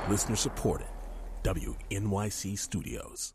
Listener supported. WNYC Studios.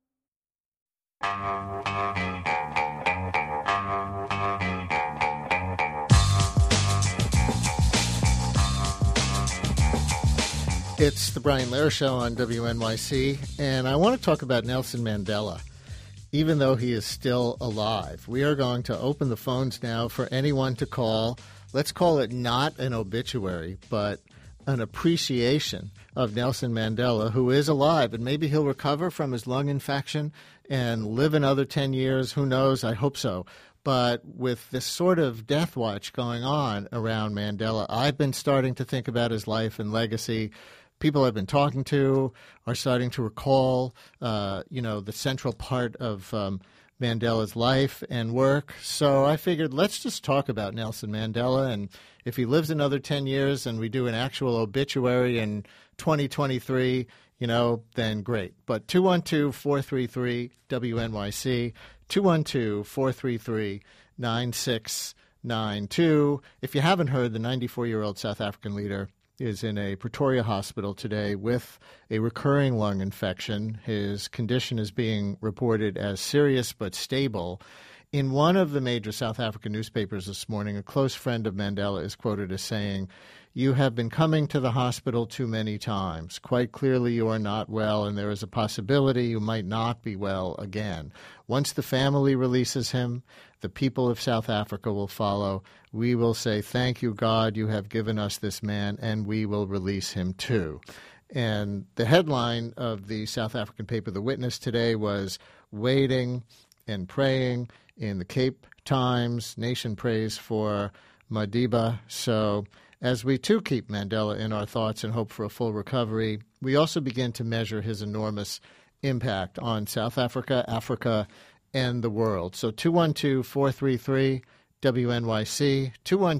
It's the Brian Lehrer Show on WNYC, and I want to talk about Nelson Mandela. Even though he is still alive, we are going to open the phones now for anyone to call. Let's call it not an obituary, but an appreciation of Nelson Mandela, who is alive, and maybe he'll recover from his lung infection and live another 10 years. Who knows? I hope so. But with this sort of death watch going on around Mandela, I've been starting to think about his life and legacy. People I've been talking to are starting to recall, the central part of Mandela's life and work. So I figured let's just talk about Nelson Mandela, and if he lives another 10 years and we do an actual obituary in 2023, then great. But 212-433-WNYC, 212-433-9692. If you haven't heard, the 94-year-old South African leader is in a Pretoria hospital today with a recurring lung infection. His condition is being reported as serious but stable. In one of the major South African newspapers this morning, a close friend of Mandela is quoted as saying, "You have been coming to the hospital too many times. Quite clearly you are not well, and there is a possibility you might not be well again. Once the family releases him, the people of South Africa will follow. We will say, thank you, God, you have given us this man, and we will release him too." And the headline of the South African paper, The Witness, today was "Waiting and Praying in the Cape Times. Nation prays for Madiba." So as we too keep Mandela in our thoughts and hope for a full recovery, we also begin to measure his enormous impact on South Africa, Africa, and the world. So 212-433-WNYC,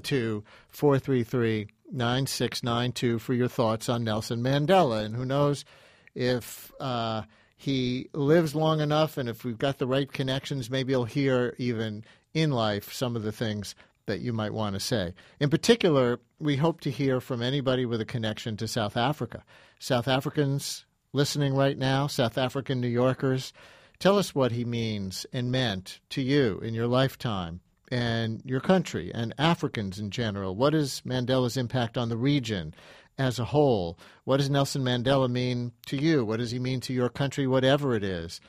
212-433-9692 for your thoughts on Nelson Mandela. And who knows if he lives long enough, and if we've got the right connections, maybe he'll hear even in life some of the things that you might want to say. In particular, we hope to hear from anybody with a connection to South Africa. South Africans listening right now, South African New Yorkers, tell us what he means and meant to you in your lifetime and your country and Africans in general. What is Mandela's impact on the region as a whole? What does Nelson Mandela mean to you? What does he mean to your country, whatever it is?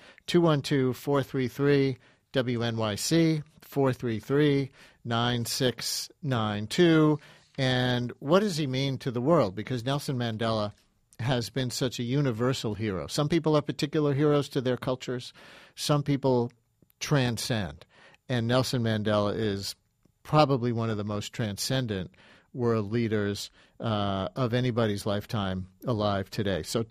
212-433-WNYC, 433-9692. And what does he mean to the world? Because Nelson Mandela has been such a universal hero. Some people are particular heroes to their cultures. Some people transcend. And Nelson Mandela is probably one of the most transcendent world leaders of anybody's lifetime alive today. So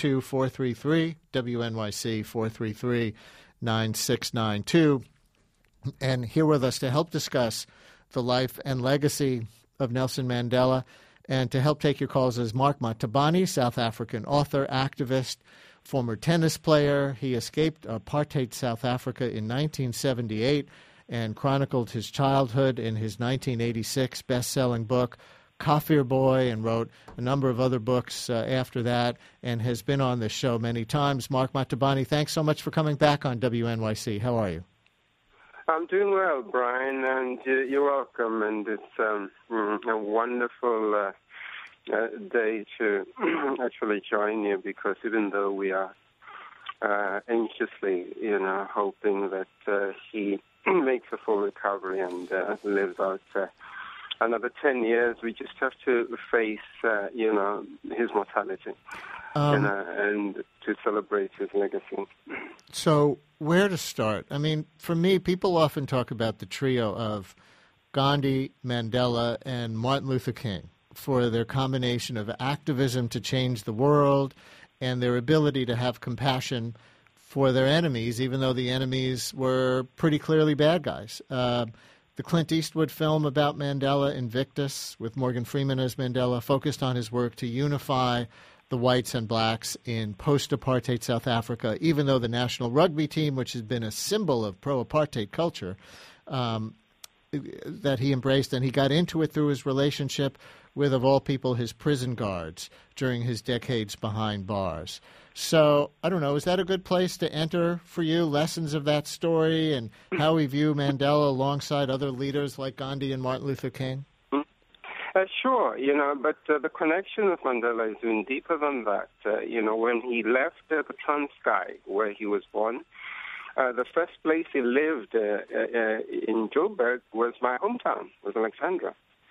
212-433-WNYC, 433-9692. And here with us to help discuss the life and legacy of Nelson Mandela and to help take your calls is Mark Matabane, South African author, activist, former tennis player. He escaped apartheid South Africa in 1978 and chronicled his childhood in his 1986 best-selling book, Kafir Boy, and wrote a number of other books after that and has been on this show many times. Mark Matabane, thanks so much for coming back on WNYC. How are you? I'm doing well, Brian, and you're welcome. And it's a wonderful day to actually join you, because even though we are anxiously, hoping that he makes a full recovery and lives out another 10 years, we just have to face, his mortality and to celebrate his legacy. So where to start? I mean, for me, people often talk about the trio of Gandhi, Mandela, and Martin Luther King for their combination of activism to change the world and their ability to have compassion for their enemies, even though the enemies were pretty clearly bad guys. The Clint Eastwood film about Mandela, Invictus, with Morgan Freeman as Mandela, focused on his work to unify the whites and blacks in post-apartheid South Africa, even though the national rugby team, which has been a symbol of pro-apartheid culture, that he embraced, and he got into it through his relationship with, of all people, his prison guards during his decades behind bars. So, I don't know, is that a good place to enter for you, lessons of that story and how we view Mandela alongside other leaders like Gandhi and Martin Luther King? Sure, but the connection with Mandela is even deeper than that. When he left the Transkei, where he was born, the first place he lived in Joburg was my hometown, was Alexandra,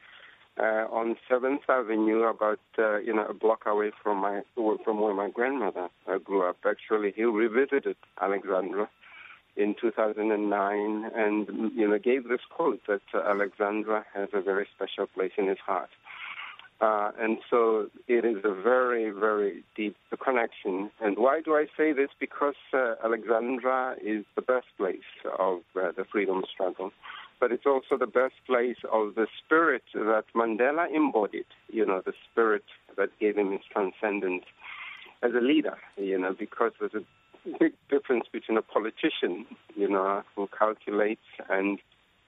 on 7th Avenue, about a block away from where my grandmother grew up. Actually, he revisited Alexandra in 2009 and gave this quote that Alexandra has a very special place in his heart. And so it is a very, very deep connection. And why do I say this? Because Alexandra is the birthplace of the freedom struggle, but it's also the birthplace of the spirit that Mandela embodied, the spirit that gave him his transcendence as a leader, because there's a big difference between a politician, who calculates and,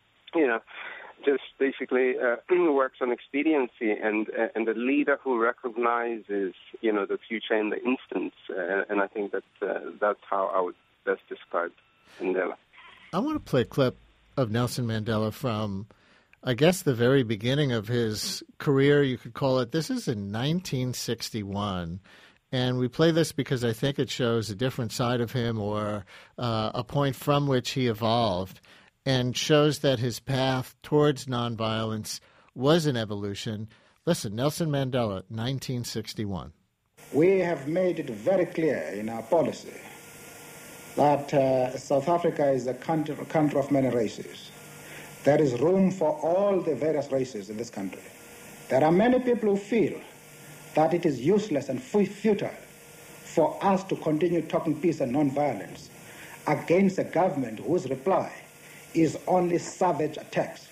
just basically works on expediency, and a leader who recognizes, the future in the instant. And I think that that's how I would best describe Mandela. I want to play a clip of Nelson Mandela from, I guess, the very beginning of his career, you could call it. This is in 1961. And we play this because I think it shows a different side of him, or a point from which he evolved, and shows that his path towards nonviolence was an evolution. Listen, Nelson Mandela, 1961. We have made it very clear in our policy that South Africa is a country of many races. There is room for all the various races in this country. There are many people who feel that it is useless and futile for us to continue talking peace and nonviolence against a government whose reply is only savage attacks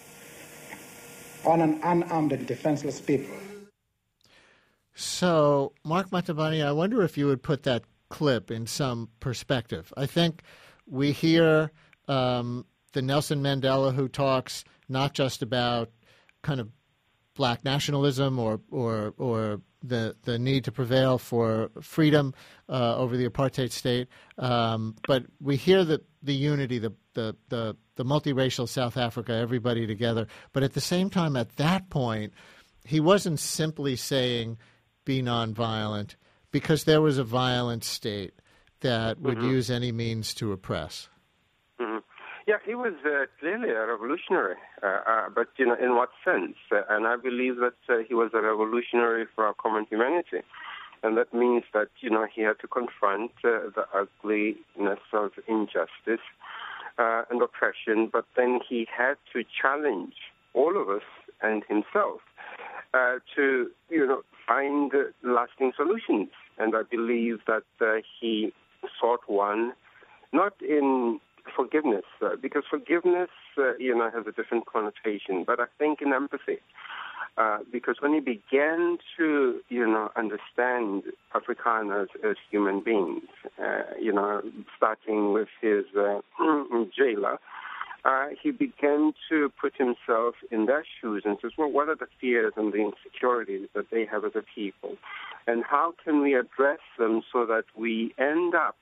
on an unarmed and defenseless people. So, Mark Matabani, I wonder if you would put that clip in some perspective. I think we hear the Nelson Mandela who talks not just about kind of black nationalism or the need to prevail for freedom over the apartheid state, but we hear the unity, the multiracial South Africa, everybody together. But at the same time, at that point, he wasn't simply saying be nonviolent, because there was a violent state that would use any means to oppress. Yeah, he was clearly a revolutionary, but in what sense? And I believe that he was a revolutionary for our common humanity, and that means that he had to confront the ugliness of injustice and oppression, but then he had to challenge all of us and himself to find lasting solutions. And I believe that he sought one not in forgiveness, because forgiveness, has a different connotation, but I think in empathy. Because when he began to, understand Afrikaners as human beings, starting with his jailer, he began to put himself in their shoes and says, well, what are the fears and the insecurities that they have as a people? And how can we address them so that we end up,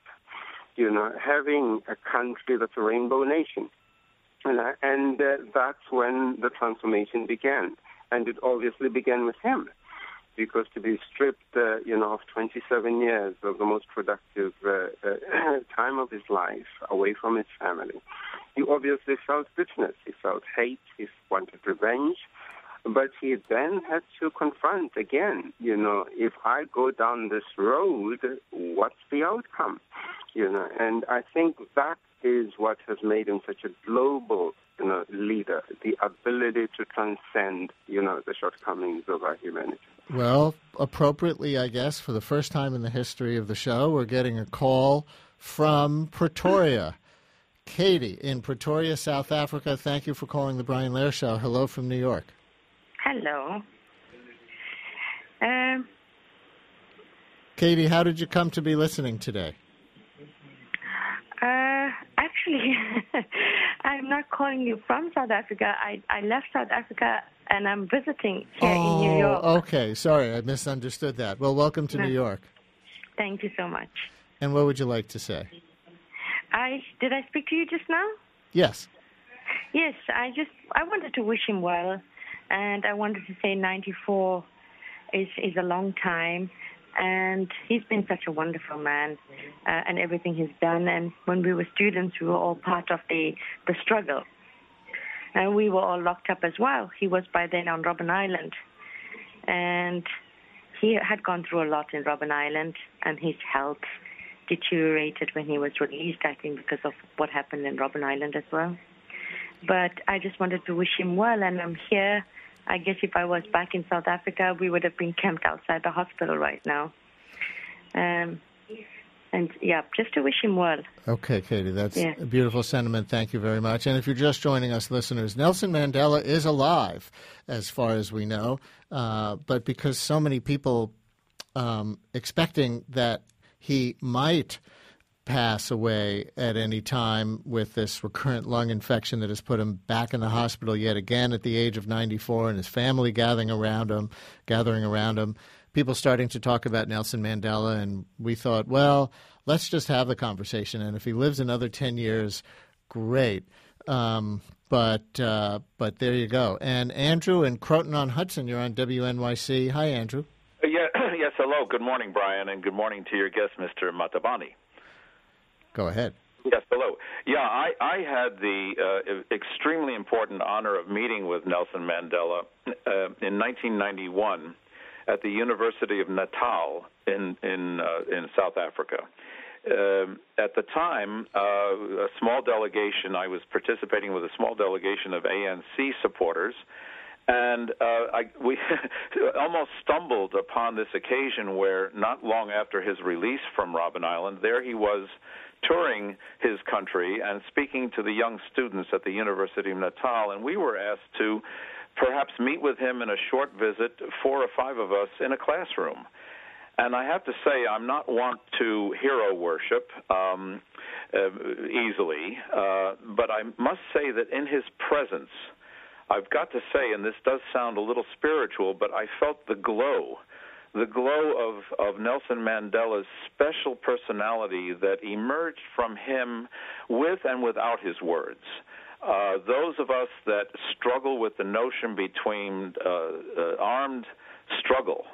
having a country that's a rainbow nation? And that's when the transformation began. And it obviously began with him, because to be stripped, of 27 years of the most productive time of his life away from his family, he obviously felt bitterness, he felt hate, he wanted revenge. But he then had to confront again, if I go down this road, what's the outcome? And I think that is what has made him such a global, leader, the ability to transcend, the shortcomings of our humanity. Well, appropriately, I guess, for the first time in the history of the show, we're getting a call from Pretoria. Katie in Pretoria, South Africa, thank you for calling the Brian Lehrer Show. Hello from New York. Hello. Katie, how did you come to be listening today? Actually, I I'm not calling you from South Africa. I left South Africa and I'm visiting here in New York. Okay. Sorry, I misunderstood that. Well, welcome to New York. Thank you so much. And what would you like to say? Did I speak to you just now? Yes. Yes, I wanted to wish him well, and I wanted to say 94 is a long time, and he's been such a wonderful man, and everything he's done. And when we were students, we were all part of the struggle, and we were all locked up as well. He was by then on Robben Island, and he had gone through a lot in Robben Island, and his health deteriorated when he was released, I think, because of what happened in Robben Island as well. But I just wanted to wish him well, and I'm here. I guess if I was back in South Africa, we would have been camped outside the hospital right now. And, yeah, just to wish him well. Okay, Katie, that's a beautiful sentiment. Thank you very much. And if you're just joining us, listeners, Nelson Mandela is alive, as far as we know. But because so many people expecting that he might pass away at any time with this recurrent lung infection that has put him back in the hospital yet again at the age of 94, and his family gathering around him, people starting to talk about Nelson Mandela, and we thought, well, let's just have the conversation, and if he lives another 10 years, great. But there you go. And Andrew in Croton-on-Hudson, you're on WNYC. Hi, Andrew. Yes, hello. Good morning, Brian, and good morning to your guest, Mr. Matabani. Go ahead. Yes, hello. Yeah, I had the extremely important honor of meeting with Nelson Mandela in 1991 at the University of Natal in South Africa. At the time, a small delegation, I was participating with a small delegation of ANC supporters, and we almost stumbled upon this occasion where not long after his release from Robben Island, there he was touring his country and speaking to the young students at the University of Natal, and we were asked to perhaps meet with him in a short visit, 4 or 5 of us, in a classroom. And I have to say, I'm not want to hero worship easily, but I must say that in his presence, I've got to say, and this does sound a little spiritual, but I felt the glow of Nelson Mandela's special personality that emerged from him with and without his words. Those of us that struggle with the notion between armed struggle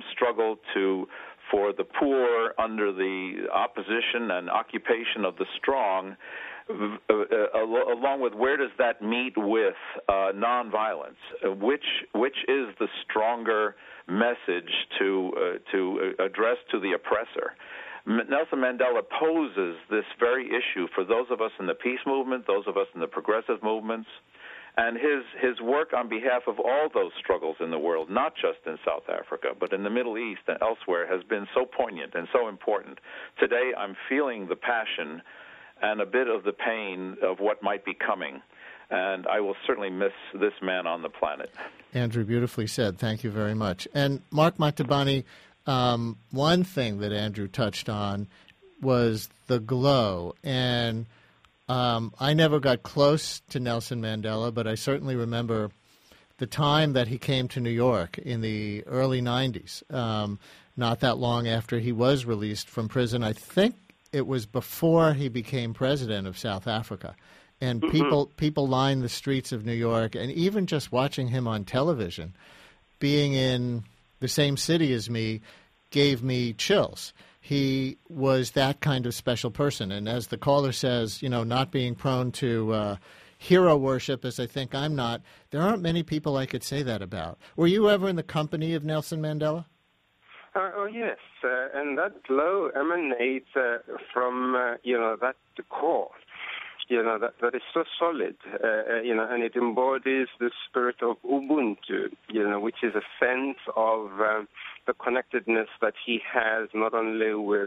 for the poor under the opposition and occupation of the strong, along with where does that meet with nonviolence? Which is the stronger message to address to the oppressor? Nelson Mandela poses this very issue for those of us in the peace movement, those of us in the progressive movements, and his work on behalf of all those struggles in the world, not just in South Africa, but in the Middle East and elsewhere, has been so poignant and so important. Today I'm feeling the passion and a bit of the pain of what might be coming. And I will certainly miss this man on the planet. Andrew, beautifully said. Thank you very much. And Mark Matabani, one thing that Andrew touched on was the glow. And I never got close to Nelson Mandela, but I certainly remember the time that he came to New York in the early 90s, not that long after he was released from prison. I think it was before he became president of South Africa. And people lined the streets of New York, and even just watching him on television, being in the same city as me, gave me chills. He was that kind of special person. And as the caller says, not being prone to hero worship, as I think I'm not, there aren't many people I could say that about. Were you ever in the company of Nelson Mandela? Oh, yes. And that glow emanates from, that core. That is so solid, and it embodies the spirit of Ubuntu, which is a sense of the connectedness that he has not only with,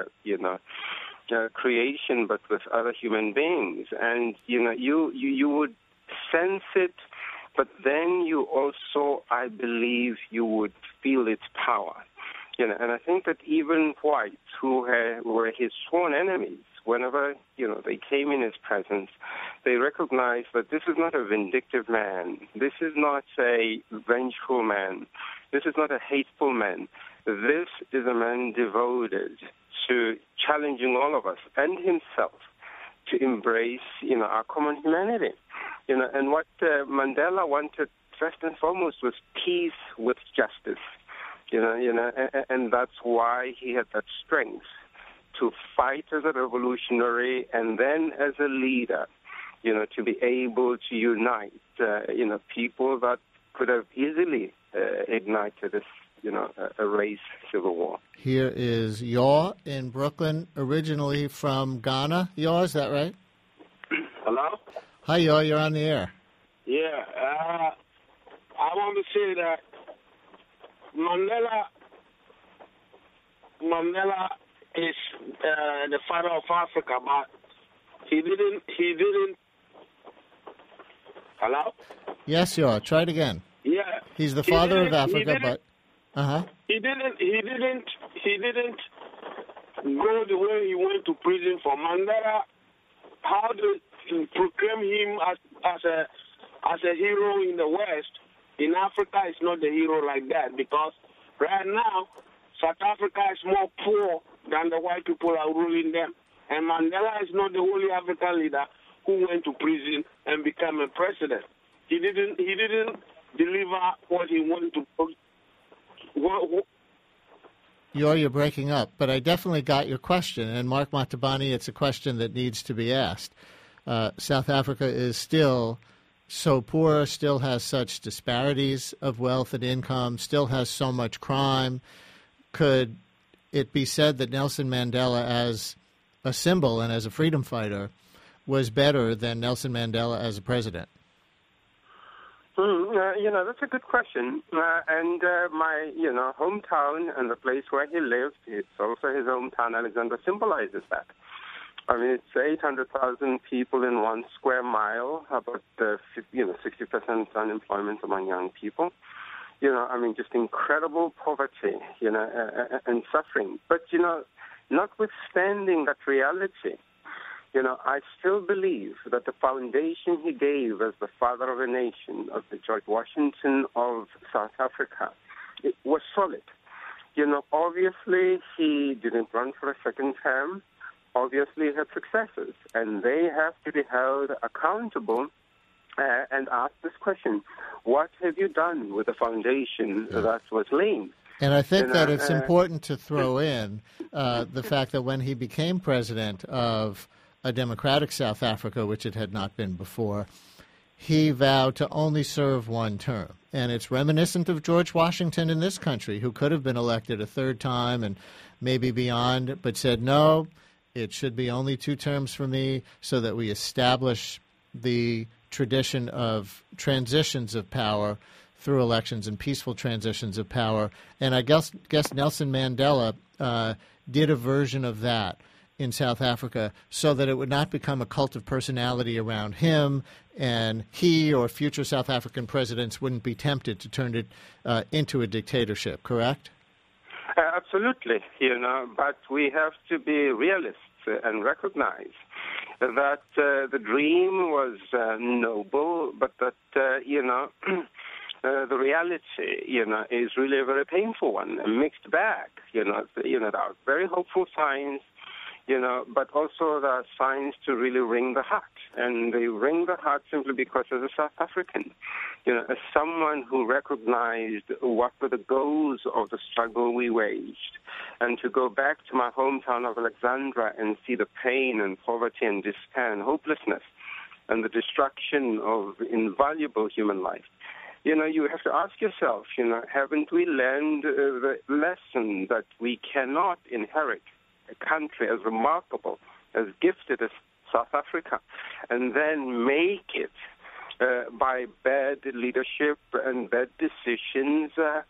creation, but with other human beings. And, you would sense it, but then you also, I believe, you would feel its power. And I think that even whites who were his sworn enemies, whenever, they came in his presence, they recognized that this is not a vindictive man. This is not a vengeful man. This is not a hateful man. This is a man devoted to challenging all of us and himself to embrace, our common humanity. And what Mandela wanted first and foremost was peace with justice. And that's why he had that strength to fight as a revolutionary and then as a leader, to be able to unite, people that could have easily ignited this, a race civil war. Here is Yaw in Brooklyn, originally from Ghana. Yaw, is that right? Hello? Hi, Yaw, you're on the air. Yeah, I want to say that Mandela is the father of Africa, but he didn't. Hello? Yes, Yaw, try it again. Yeah. He's the father of Africa, but He didn't go the way he went to prison for. Mandela. How to proclaim him as a hero in the West? In Africa, it's not the hero like that, because right now South Africa is more poor than the white people are ruling them, and Mandela is not the only African leader who went to prison and became a president. He didn't deliver what he wanted to. You're breaking up, but I definitely got your question. And Mark Matabani, it's a question that needs to be asked. South Africa is still so poor, still has such disparities of wealth and income, still has so much crime. Could it be said that Nelson Mandela, as a symbol and as a freedom fighter, was better than Nelson Mandela as a president? That's a good question. And my, hometown and the place where he lived, it's also his hometown, Alexandra, symbolizes that. I mean, it's 800,000 people in 1 square mile, about 60% unemployment among young people. Just incredible poverty, and suffering. But, notwithstanding that reality, I still believe that the foundation he gave as the father of a nation, of the George Washington of South Africa, it was solid. Obviously he didn't run for a second term. Obviously he had successors, and they have to be held accountable and asked this question: what have you done with the foundation that was laid? And I think that it's important to throw in the fact that when he became president of a democratic South Africa, which it had not been before, he vowed to only serve 1 term. And it's reminiscent of George Washington in this country, who could have been elected a 3rd time and maybe beyond, but said, no, it should be only 2 terms for me, so that we establish the tradition of transitions of power through elections and peaceful transitions of power. And I guess Nelson Mandela did a version of that in South Africa, so that it would not become a cult of personality around him, and he or future South African presidents wouldn't be tempted to turn it into a dictatorship, correct? Absolutely, but we have to be realists and recognize that the dream was noble, but that, the reality, is really a very painful one, a mixed bag. There are very hopeful signs, but also there are signs to really wring the heart. And they wring the heart simply because as a South African, as someone who recognized what were the goals of the struggle we waged, and to go back to my hometown of Alexandra and see the pain and poverty and despair and hopelessness and the destruction of invaluable human life. You have to ask yourself, haven't we learned the lesson that we cannot inherit a country as remarkable, as gifted as South Africa, and then make it by bad leadership and bad decisions,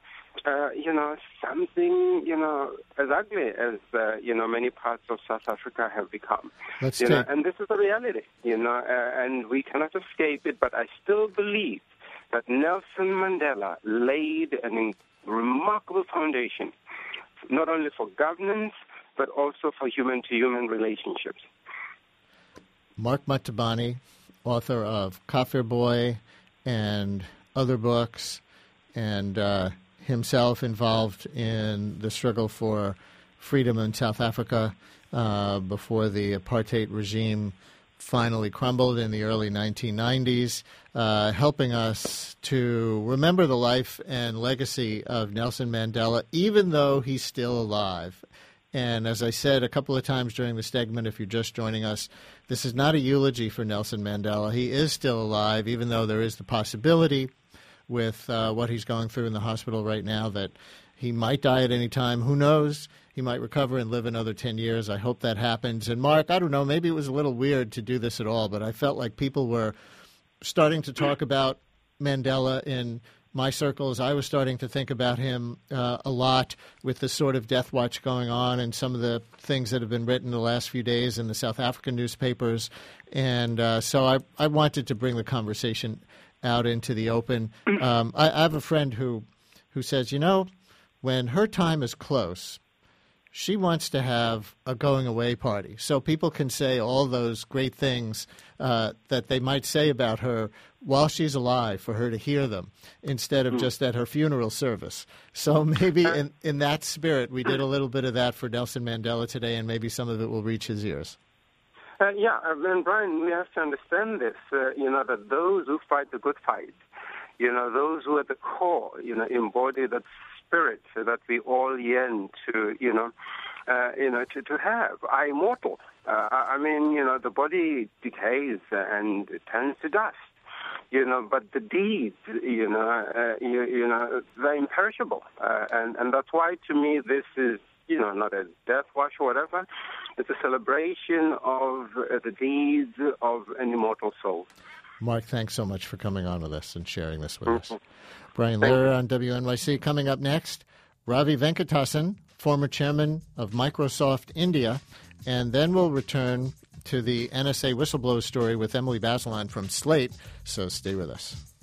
something, as ugly as, many parts of South Africa have become. And this is the reality, and we cannot escape it, but I still believe that Nelson Mandela laid a remarkable foundation not only for governance, but also for human-to-human relationships. Mark Mattabane, author of Kafir Boy and other books, and himself involved in the struggle for freedom in South Africa before the apartheid regime finally crumbled in the early 1990s, helping us to remember the life and legacy of Nelson Mandela, even though he's still alive. And as I said a couple of times during the segment, if you're just joining us, this is not a eulogy for Nelson Mandela. He is still alive, even though there is the possibility with what he's going through in the hospital right now that he might die at any time. Who knows? He might recover and live another 10 years. I hope that happens. And, Mark, I don't know, maybe it was a little weird to do this at all, but I felt like people were starting to talk about Mandela in my circles. I was starting to think about him a lot with the sort of death watch going on and some of the things that have been written the last few days in the South African newspapers. And so I wanted to bring the conversation out into the open. I have a friend who says, when her time is close, she wants to have a going-away party so people can say all those great things that they might say about her while she's alive for her to hear them instead of just at her funeral service. So maybe in that spirit, we did a little bit of that for Nelson Mandela today, and maybe some of it will reach his ears. And Brian, we have to understand this, that those who fight the good fight, those who at the core, embody that spirit that we all yearn to, to have, are immortal. The body decays and it turns to dust, but the deeds, they're imperishable. And that's why, to me, this is, not a death watch or whatever. It's a celebration of the deeds of an immortal soul. Mark, thanks so much for coming on with us and sharing this with us. Brian Lehrer on WNYC. Coming up next, Ravi Venkatesan, former chairman of Microsoft India. And then we'll return to the NSA whistleblower story with Emily Bazelon from Slate. So stay with us.